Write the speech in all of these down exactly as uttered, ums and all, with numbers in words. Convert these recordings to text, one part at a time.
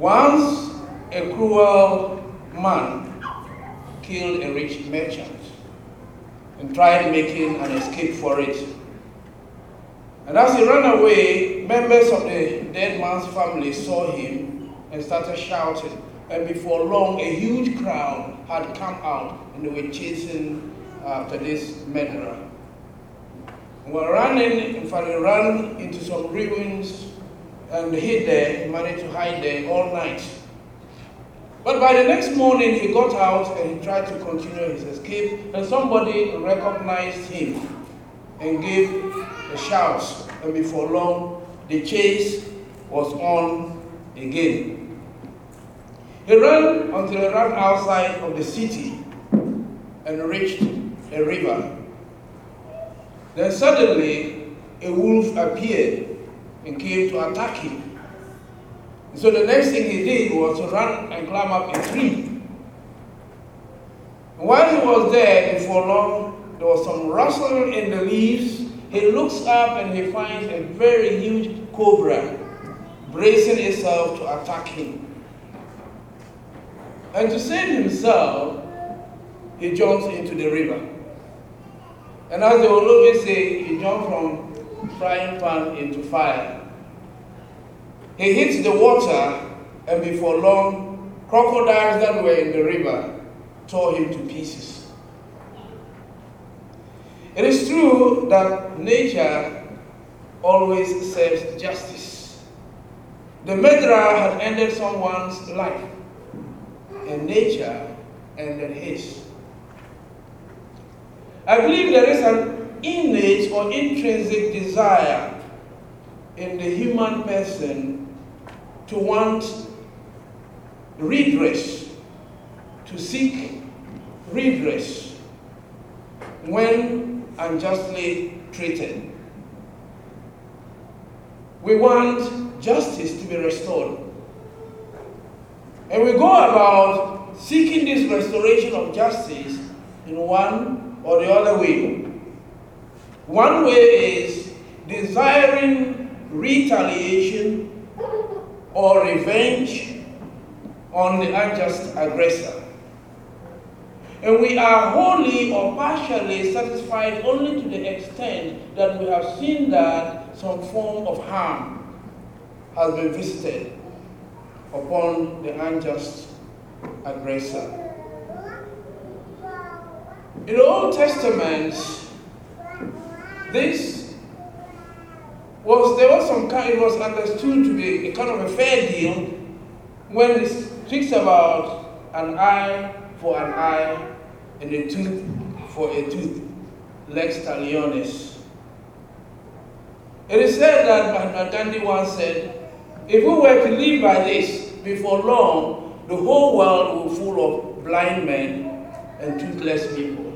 Once a cruel man killed a rich merchant and tried making an escape for it. And as he ran away, members of the dead man's family saw him and started shouting. And before long, a huge crowd had come out and they were chasing after this murderer. And were running, in fact, they ran into some ruins and hid there. He managed to hide there all night. But by the next morning, he got out and he tried to continue his escape, and somebody recognized him and gave a shout, and before long, the chase was on again. He ran until he ran outside of the city and reached a river. Then suddenly, a wolf appeared and came to attack him. So the next thing he did was to run and climb up a tree. And while he was there, before long, there was some rustling in the leaves. He looks up and he finds a very huge cobra bracing itself to attack him. And to save himself, he jumps into the river. And as they will always say, he jumped from frying pan into fire. He hits the water, and before long, crocodiles that were in the river tore him to pieces. It is true that nature always serves justice. The murderer had ended someone's life, and nature ended his. I believe there is an innate or intrinsic desire in the human person to want redress, to seek redress when unjustly treated. We want justice to be restored. And we go about seeking this restoration of justice in one or the other way. One way is desiring retaliation or revenge on the unjust aggressor. And we are wholly or partially satisfied only to the extent that we have seen that some form of harm has been visited upon the unjust aggressor. In the Old Testament, this was, there was some kind, it was understood to be a kind of a fair deal when it speaks about an eye for an eye and a tooth for a tooth, lex talionis. It is said that Mahatma Gandhi once said, if we were to live by this, before long, the whole world will be full of blind men and toothless people.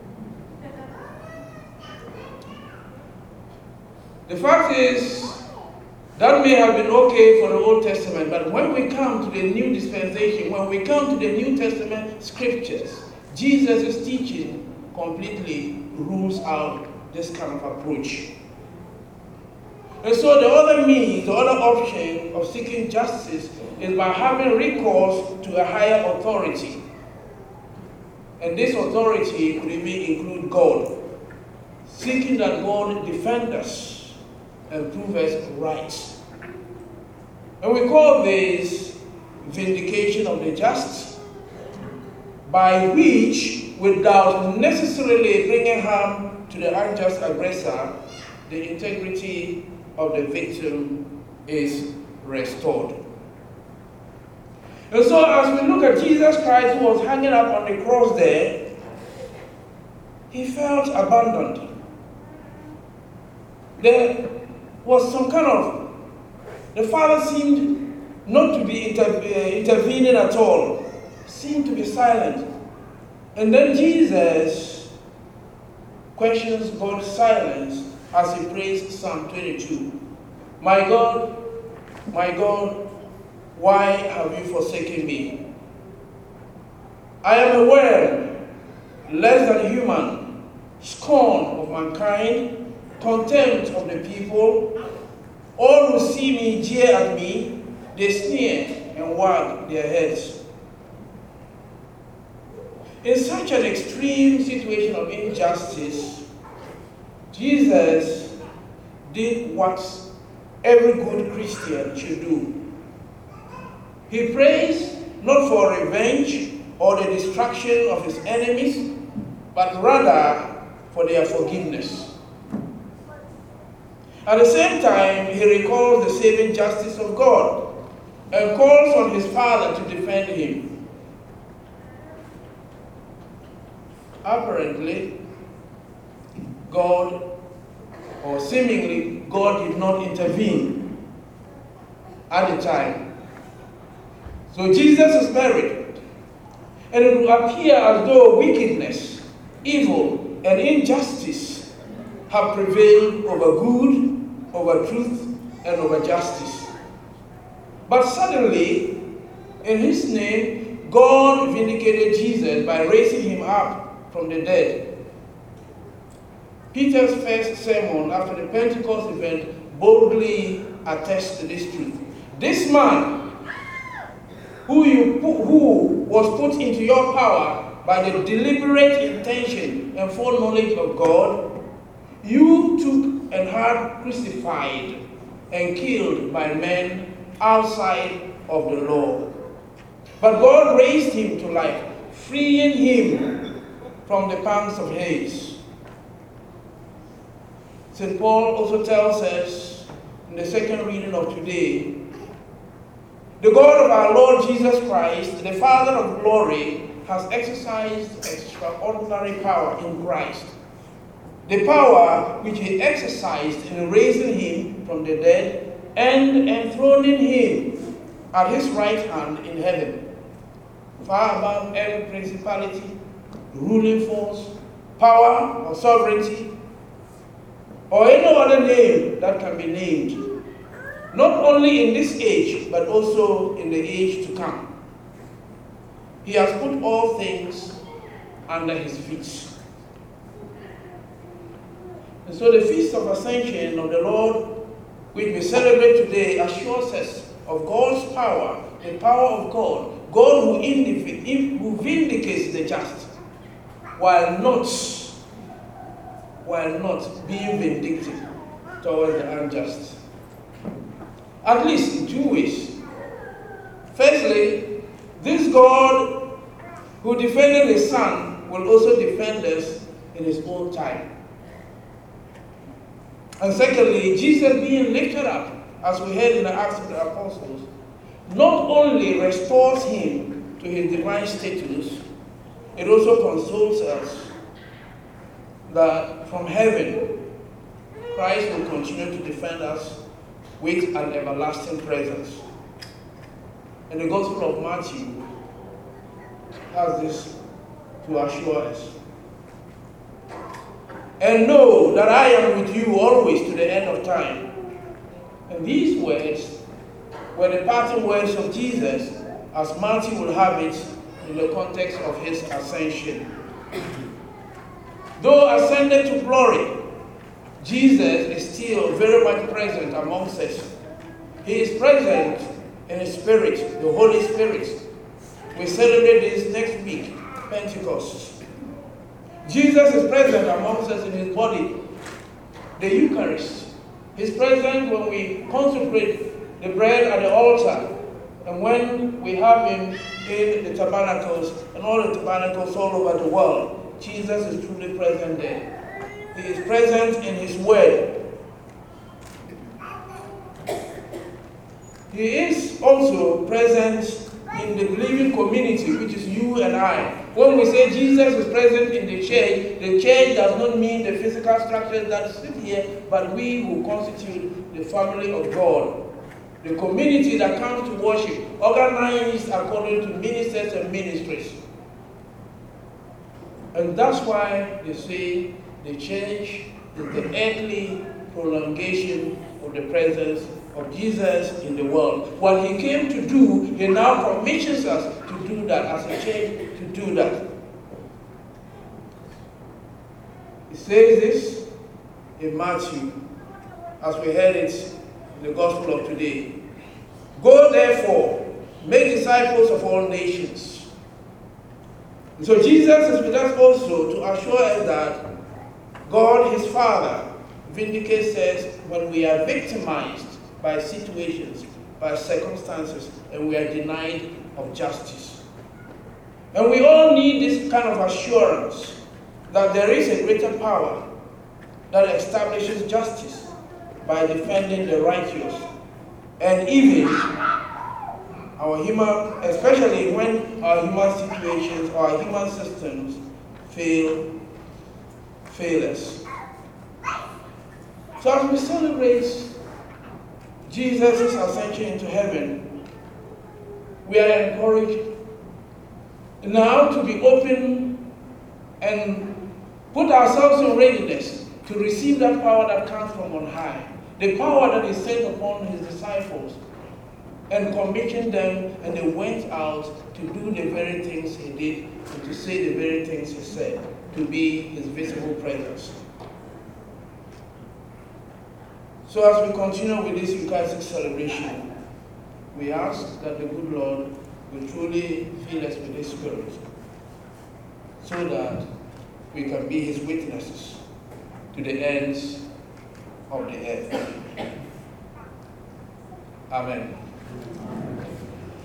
The fact is, that may have been okay for the Old Testament, but when we come to the New Dispensation, when we come to the New Testament scriptures, Jesus' teaching completely rules out this kind of approach. And so the other means, the other option of seeking justice is by having recourse to a higher authority. And this authority could even include God, seeking that God defend us and prove us right. And we call this vindication of the just, by which, without necessarily bringing harm to the unjust aggressor, the integrity of the victim is restored. And so as we look at Jesus Christ, who was hanging up on the cross there, he felt abandoned. There was some kind of, the Father seemed not to be inter, uh, intervening at all, seemed to be silent. And then Jesus questions God's silence as he prays Psalm twenty-two. My God, my God, why have you forsaken me? I am a worm, less than human, scorn of mankind, contempt of the people. All who see me jeer at me, they sneer and and wag their heads. In such an extreme situation of injustice, Jesus did what every good Christian should do. He prays not for revenge or the destruction of his enemies, but rather for their forgiveness. At the same time, he recalls the saving justice of God and calls on his Father to defend him. Apparently, God, or seemingly, God did not intervene at the time. So Jesus is buried, and it will appear as though wickedness, evil, and injustice have prevailed over good, over truth, and over justice. But suddenly, in his name, God vindicated Jesus by raising him up from the dead. Peter's first sermon after the Pentecost event boldly attests to this truth. This man, who, you put, who was put into your power by the deliberate intention and foreknowledge of God, you took and had crucified and killed by men outside of the law. But God raised him to life, freeing him from the pangs of Hades. Saint Paul also tells us in the second reading of today, the God of our Lord Jesus Christ, the Father of glory, has exercised extraordinary power in Christ. The power which he exercised in raising him from the dead and enthroning him at his right hand in heaven, far above every principality, ruling force, power, or sovereignty, or any other name that can be named, not only in this age, but also in the age to come. He has put all things under his feet. And so the Feast of Ascension of the Lord, which we celebrate today, assures us of God's power, the power of God, God who, who vindicates the just, while not, while not being vindictive towards the unjust. At least in two ways. Firstly, this God who defended his Son will also defend us in his own time. And secondly, Jesus being lifted up, as we heard in the Acts of the Apostles, not only restores him to his divine status, it also consoles us that from heaven, Christ will continue to defend us with an everlasting presence. And the Gospel of Matthew has this to assure us. And know that I am with you always to the end of time. And these words were the parting words of Jesus, as Matthew will have it in the context of his ascension. Though ascended to glory, Jesus is still very much present amongst us. He is present in his Spirit, the Holy Spirit. We celebrate this next week, Pentecost. Jesus is present amongst us in his body, the Eucharist. He's present when we consecrate the bread at the altar, and when we have him in the tabernacles and all the tabernacles all over the world. Jesus is truly present there. He is present in his word. He is also present in the believing community, which is you and I. When we say Jesus is present in the church, the church does not mean the physical structures that sit here, but we who constitute the family of God. The community that comes to worship, organized according to ministers and ministries. And that's why they say the church is the earthly prolongation of the presence of Jesus in the world. What he came to do, he now commissions us to do that, as a church to do that. He says this in Matthew, as we heard it in the Gospel of today. Go therefore make disciples of all nations. And so Jesus is with us also to assure us that God, his Father, vindicates us when we are victimized by situations, by circumstances, and we are denied of justice. And we all need this kind of assurance that there is a greater power that establishes justice by defending the righteous. And even our human, especially when our human situations or our human systems fail, fail us. So as we celebrate Jesus' ascension into heaven, we are encouraged now to be open and put ourselves in readiness to receive that power that comes from on high, the power that is sent upon his disciples and commissioned them, and they went out to do the very things he did and to say the very things he said, to be his visible presence. So as we continue with this Eucharistic celebration, we ask that the good Lord will truly fill us with his Spirit so that we can be his witnesses to the ends of the earth. Amen.